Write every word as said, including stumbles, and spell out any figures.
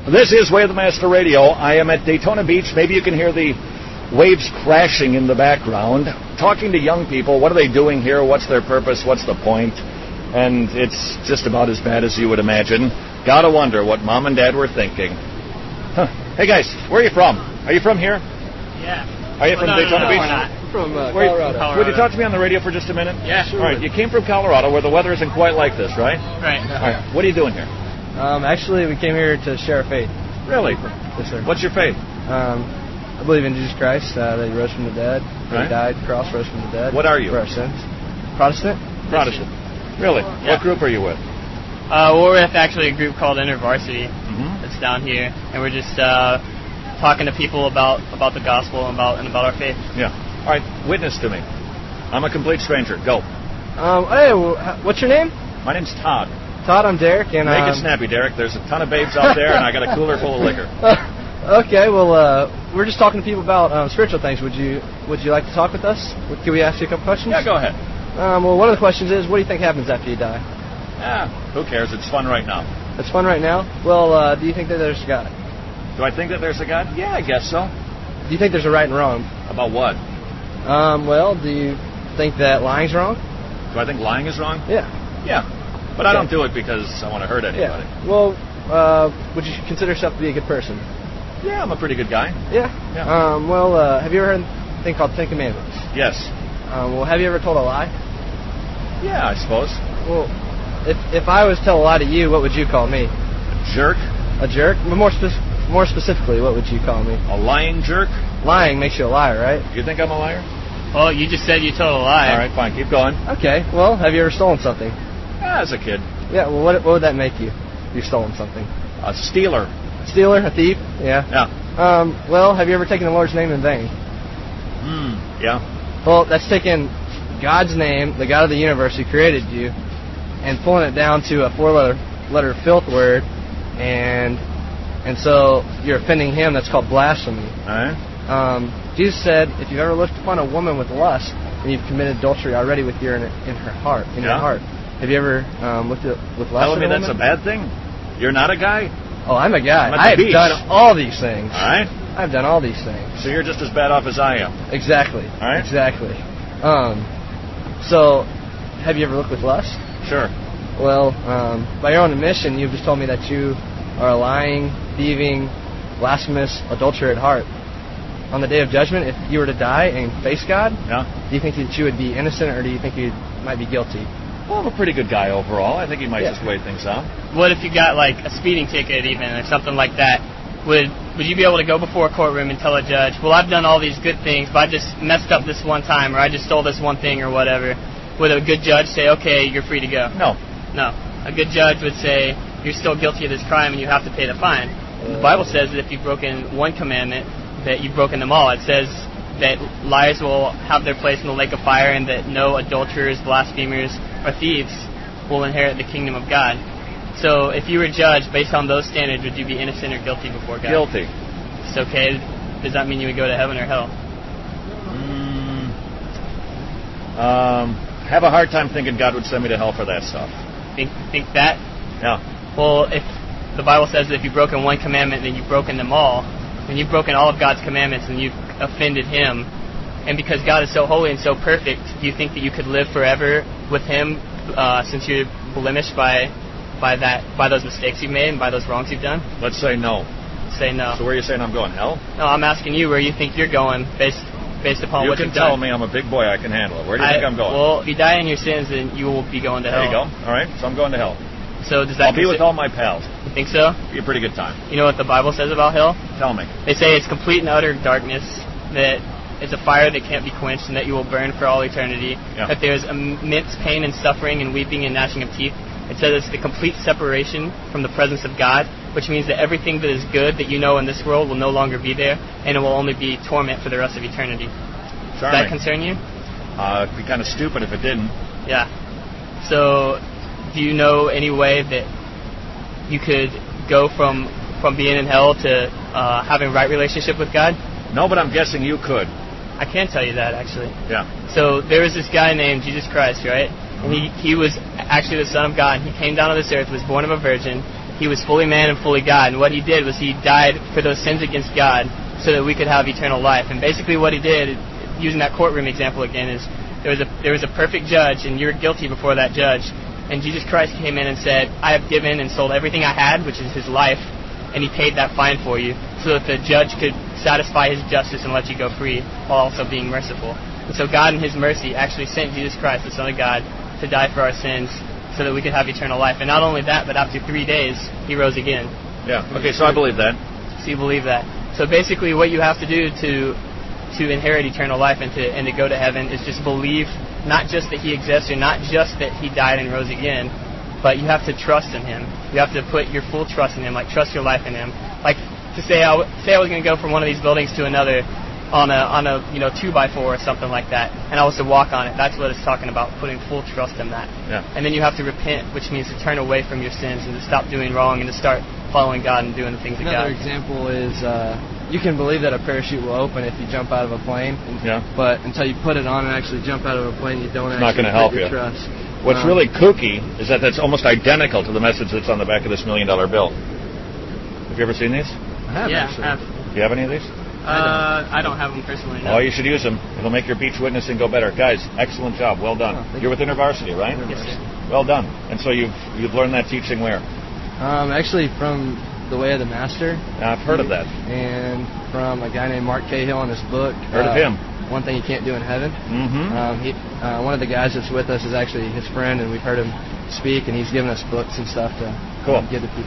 This is Way of the Master Radio. I am at Daytona Beach. Maybe you can hear the waves crashing in the background. Talking to young people. What are they doing here? What's their purpose? What's the point? And it's just about as bad as you would imagine. Gotta wonder what Mom and Dad were thinking. Huh. Hey guys, where are you from? Are you from here? Yeah. Are you well, from no, Daytona no, no, Beach? We're not. From uh, Where, Colorado. Colorado. Would you talk to me on the radio for just a minute? Yeah, sure. All right, you came from Colorado where the weather isn't quite like this, right? Right. All right, what are you doing here? Um, actually, we came here to share our faith. Really? Yes, sir. What's your faith? Um, I believe in Jesus Christ, uh, that He rose from the dead, that Right. He died, cross, rose from the dead. What are you? For our sins. Protestant? Protestant. Really? Yeah. What group are you with? Uh, well, we're with actually a group called InterVarsity Mm-hmm. that's down here, and we're just uh, talking to people about, about the gospel and about and about our faith. Yeah. All right, witness to me. I'm a complete stranger. Go. Um, hey, well, h- what's your name? My name's Todd. Todd, I'm Derek. And, Make um, it snappy, Derek. There's a ton of babes out there, and I got a cooler full of liquor. Okay, well, uh, we're just talking to people about um, spiritual things. Would you Would you like to talk with us? Would- Can we ask you a couple questions? Yeah, go ahead. Um, well, one of the questions is, what do you think happens after you die? Ah, who cares? It's fun right now. It's fun right now. Well, uh, do you think that there's God? Do I think that there's a God? Yeah, I guess so. Do you think there's a right and wrong? About what? Um, well, do you think that lying's wrong? Do I think lying is wrong? Yeah. Yeah. But I don't do it because I want to hurt anybody. Yeah. Well, uh, would you consider yourself to be a good person? Yeah, I'm a pretty good guy. Yeah. Yeah. Um, well, uh, have you ever heard of a thing called Ten Commandments? Yes. Um, well, have you ever told a lie? Yeah, I suppose. Well, if if I was to tell a lie to you, what would you call me? Jerk. A jerk? But more spe- more specifically, what would you call me? A lying jerk. Lying makes you a liar, right? You think I'm a liar? Well, you just said you told a lie. All right, fine. Keep going. Okay. Well, have you ever stolen something? Yeah, as a kid. Yeah. Well, what what would that make you? You've stolen something. A stealer. Stealer, a thief. Yeah. Yeah. Um. Well, have you ever taken the Lord's name in vain? Hmm. Yeah. Well, that's taking God's name, the God of the universe who created you, and pulling it down to a four-letter letter filth word, and and so you're offending Him. That's called blasphemy. All right. Um, Jesus said, if you've ever looked upon a woman with lust, then you've committed adultery already with your in, in her heart. In Yeah. your heart. Have you ever um, looked at with lust? Telling me at a that's a woman? bad thing? You're not a guy? Oh, I'm a guy. I'm at the I have beach. done all these things. All right. I've done all these things. So you're just as bad off as I am. Exactly. All right. Exactly. Um, so, have you ever looked with lust? Sure. Well, um, by your own admission, you've just told me that you are a lying, thieving, blasphemous adulterer at heart. On the day of judgment, if you were to die and face God, Yeah. do you think that you would be innocent, or do you think you might be guilty? Well, I'm a pretty good guy overall. I think he might Yeah. just weigh things out. What if you got like a speeding ticket even or something like that? Would would you be able to go before a courtroom and tell a judge, well, I've done all these good things, but I just messed up this one time, or I just stole this one thing or whatever? Would a good judge say, okay, you're free to go? No. No. A good judge would say, you're still guilty of this crime and you have to pay the fine. The Bible says that if you've broken one commandment, that you've broken them all. It says that liars will have their place in the lake of fire, and that no adulterers, blasphemers, or thieves will inherit the kingdom of God. So if you were judged based on those standards, would you be innocent or guilty before God? Guilty. It's okay. Does that mean you would go to heaven or hell? Mm, um, have a hard time thinking God would send me to hell for that stuff. Think think that? Yeah. Well, if the Bible says that if you've broken one commandment, then you've broken them all, then you've broken all of God's commandments and you've offended Him. And because God is so holy and so perfect, do you think that you could live forever with Him uh, since you're blemished by by that by those mistakes you've made and by those wrongs you've done? Let's say no. Say no. So where are you saying I'm going? Hell? No, I'm asking you where you think you're going based based upon You what can you've tell done. me I'm a big boy. I can handle it. Where do you I, think I'm going? Well, if you die in your sins, then you will be going to there hell. you go. All right. So I'm going to hell. So does that I'll be with consi- all my pals. You think so? Be a pretty good time. You know what the Bible says about hell? Tell me. They say it's complete and utter darkness, that it's a fire that can't be quenched, and that you will burn for all eternity. Yeah. That there's immense pain and suffering and weeping and gnashing of teeth. It says it's the complete separation from the presence of God, which means that everything that is good that you know in this world will no longer be there, and it will only be torment for the rest of eternity. Does Charming. that concern you? Uh, it'd be kind of stupid if it didn't. Yeah. So, do you know any way that you could go from from being in hell to uh, having a right relationship with God? No, but I'm guessing you could. I can tell you that, actually. Yeah. So there was this guy named Jesus Christ, right? And he, he was actually the Son of God. He came down to this earth, was born of a virgin. he was fully man and fully God. And what he did was he died for those sins against God so that we could have eternal life. And basically what he did, using that courtroom example again, is there was a there was a perfect judge, and you're guilty before that judge. And Jesus Christ came in and said, I have given and sold everything I had, which is his life, and he paid that fine for you so that the judge could satisfy his justice and let you go free while also being merciful. And so God in his mercy actually sent Jesus Christ, the Son of God, to die for our sins so that we could have eternal life. And not only that, but after three days, he rose again. Yeah, okay, so I believe that. So you believe that. So basically what you have to do to to inherit eternal life and to and to go to heaven is just believe not just that he exists or not just that he died and rose again, but you have to trust in him. You have to put your full trust in him, like trust your life in him. Like to say I, w- say I was going to go from one of these buildings to another on a on a you know two by four or something like that, and I was to walk on it. That's what it's talking about, putting full trust in that. Yeah. And then you have to repent, which means to turn away from your sins and to stop doing wrong and to start following God and doing the things of God. Another example is uh, you can believe that a parachute will open if you jump out of a plane. Yeah. But until you put it on and actually jump out of a plane, you don't It's not actually gonna help put your you. trust. What's Um, really kooky is that that's almost identical to the message that's on the back of this million dollar bill. Have you ever seen these? I have yeah, actually. I have. Do you have any of these? Uh, I don't have them personally. No. Oh, you should use them. It'll make your beach witnessing go better. Guys, excellent job. Well done. Oh, thank You're you. with InterVarsity, right? Yes, sir. Well done. And so you've you've learned that teaching where? Um, actually, from The Way of the Master. I've heard of that. And from a guy named Mark Cahill in his book. Heard uh, of him. One Thing You Can't Do in Heaven. Mm-hmm. Um, he, uh, one of the guys that's with us is actually his friend, and we've heard him speak, and he's given us books and stuff to Cool. um, give to people.